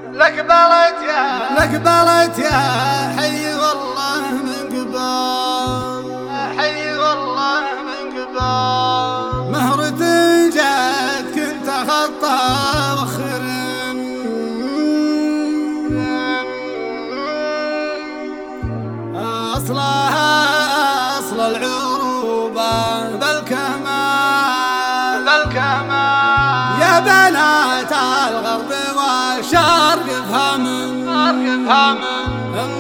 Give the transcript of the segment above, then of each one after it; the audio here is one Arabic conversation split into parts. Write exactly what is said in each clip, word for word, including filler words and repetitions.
لك بلد يا لك بلد يا حي والله من قبال، حي والله من قبال. مهرة جات كنت خطى وخر، أصلها أصل العروبة بالكمال بالكمال. يا بنات الغرب والشرق افهمن افهمن.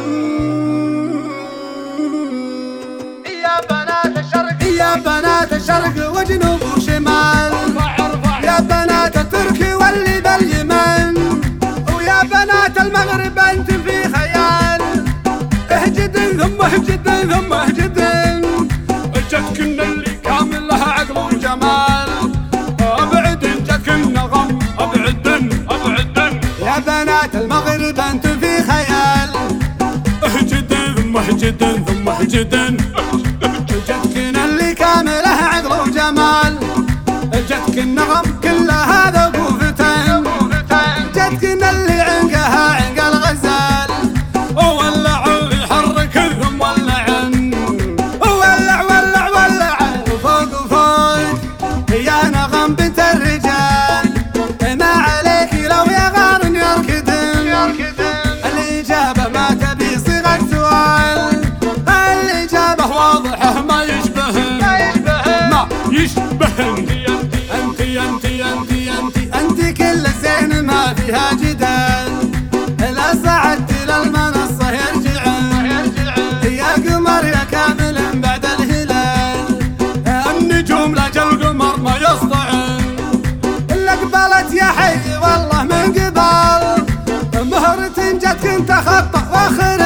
يا بنات الشرق يا بنات الشرق وجنوب وشمال، يا بنات التركي واللي باليمن، ويا بنات المغرب انت في خيال. اهجدن ثم اهجدن ثم اهجدن، جدكن اللي كامل لها عقل وجمال. ابعدن جدكن نغم ابعدن ابعدن. يا بنات المغرب انت في خيال. اهجدن ثم اهجدن ثم اهجدن، جدكن اللي كامل لها عقل وجمال. جدكن نغم كلها ذوق وفتن، جدكن اللي عنقها عنق الغزال. وولع يحرك ثم ولعن، وولع ولع ولع فوق فوق. يا نغم بنت الرجال ما عليك لو يا غار يركدن. الإجابة ما تبي صيغة سؤال، الإجابة واضحة ما يشبهن ما يشبهن. أنت أنت أنت أنت أنت كل زين ما فيها جدال. لا صعدت للمنصة يرجعن، يا قمر يا كامل بعد الهلال. النجوم لاجل القمر ما يسطعن. لك بلد يا حي والله من قبال، مهرة جت كنت خطأ وخر،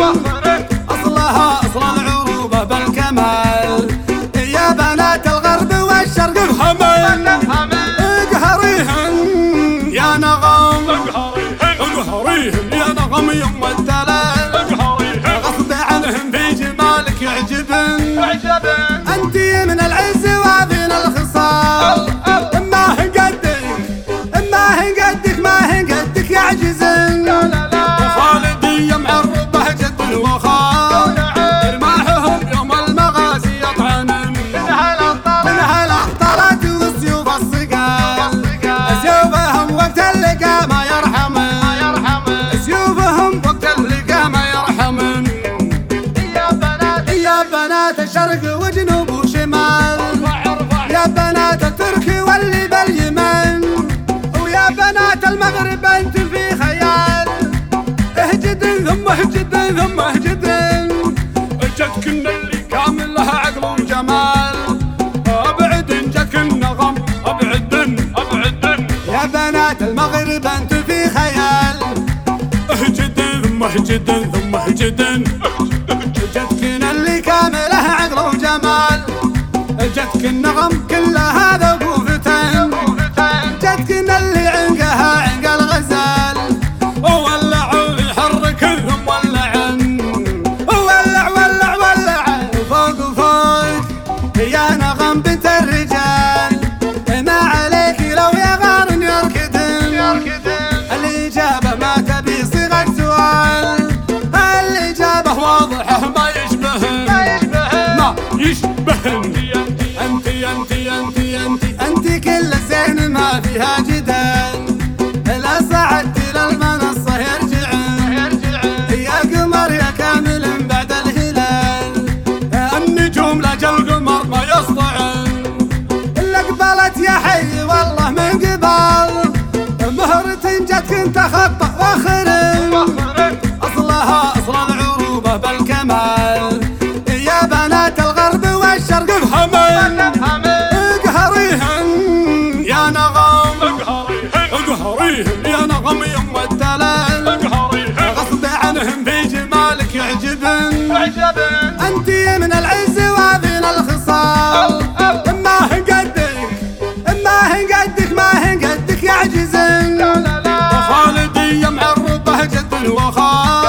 أصلها أصل العروبة بالكمال. يا بنات الغرب والشرق افهمن، اقهريهن يا نغم اقهريهن يا نغم يم الدلال. غصب عنهم في جمالك يعجبن، انت من العز وفين الخصال. ما هي قدك ما هي قدك ما هي قدك يعجزن. خالدية معربة جد الوخال، رماحهم يوم المغازي يطعنن. من هالأخطرات والسيوف الصقال، سيوفهم وقت اللقاء ما يرحمن، سيوفهم وقت اللقاء ما يرحمن. يا بنات الشرق وجنوب وشمال، يا بنات التركي واللي باليمن، ويا بنات المغرب انت في خيال. اهجدن ثم اهجدن ثم اهجدن، جدكن اللي كامل لها عقل وجمال. ابعدن جدكن نغم ابعدن ابعدن. يا بنات المغرب انت في خيال. اهجدن ثم اهجدن ثم اهجدن، جدكن اللي كامل لها عقل وجمال. جدكن نغم كلها ذوق وفتن، جدكن اللي عنقها عنق الغزال. وولع يحرك ثم ولعن، وولع ولع ولع فوق فوق. يا نغم بنت الرجال ما عليك لو يا غار يركدن. الإجابة ما تبي صيغة سؤال، الإجابة واضحة ما يشبهن ما يشبهن. أنت أنت أنت أنت أنت كل زين ما فيها جدال. لا صعدت للمنصة يرجعن، يا قمر يا كامل بعد الهلال. النجوم لاجل القمر ما يسطعن. لك بلد يا حي والله من قبال، مهرة جت كنت خطأ وخر، أصلها أصل العروبة بالكمال. يا بنات الغرب والشرق افهمن، اقهريهن يا نغم اقهريهن يا نغم يم الدلال. غصب عنهم في جمالك يعجبن، انت من العز وفين الخصال. ما هي قدك ما هي قدك ما هي قدك يعجزن. خالدية معربة جد الوخال.